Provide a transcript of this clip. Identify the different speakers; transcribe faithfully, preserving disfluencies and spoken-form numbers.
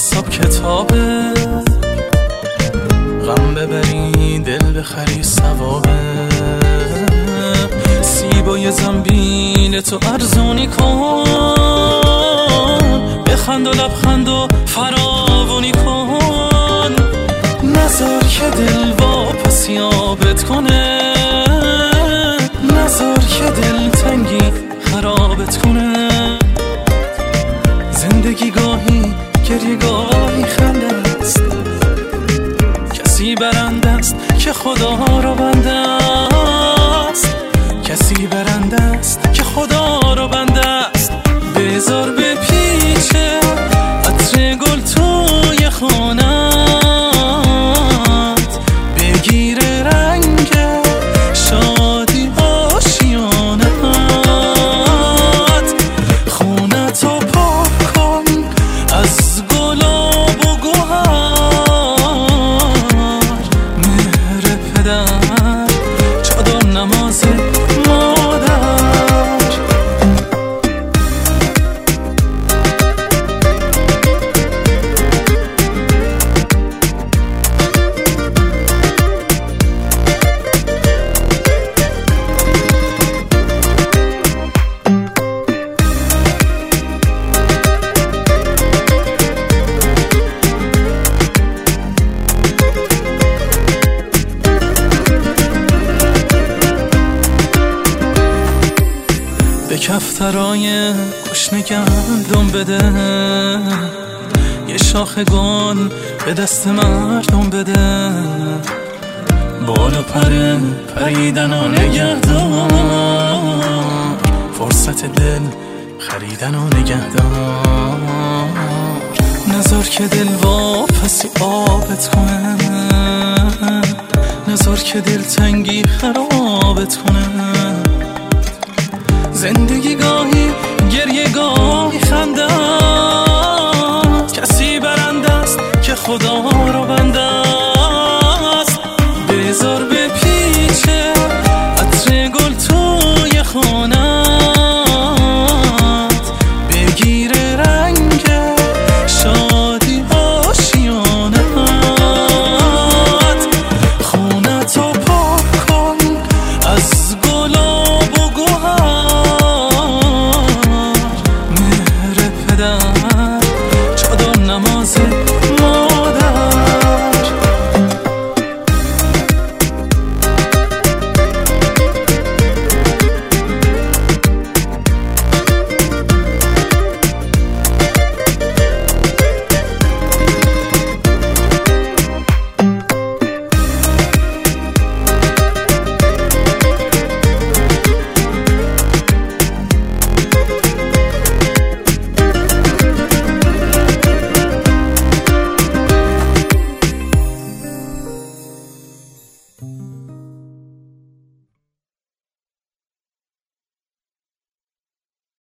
Speaker 1: حساب کتابه، غم ببری دل بخری ثوابه. سیبای زنبیل تو ارزونی کن، بخند و لبخند و فراوانی کن. نذار که دل واپس یابت کنه، نذار که دل تنگی خرابت کنه. زندگی گاهی گریه گاهی خنده است، کسی برنده است که خدا رو بنده است، کسی برنده است که خدا رو بنده است. بذار بپیچه عطر گل توی خونت، بگیره رنگ شادی آشیانت. خونتو پاک کن از گلاب و گوهر، مهر پدر چادر نماز مادر. به کفترای گشنه گندم بده، یه شاخ گل به دست مردم بده. بال و پر پریدن و نگهدار، فرصت دل خریدن و نگهدار. نذار که دل واپسی آبت کنه، نذار که دل تنگی خرابت کنه. زندگی گاهی گریه گاهی خنده است، کسی برنده است که خدا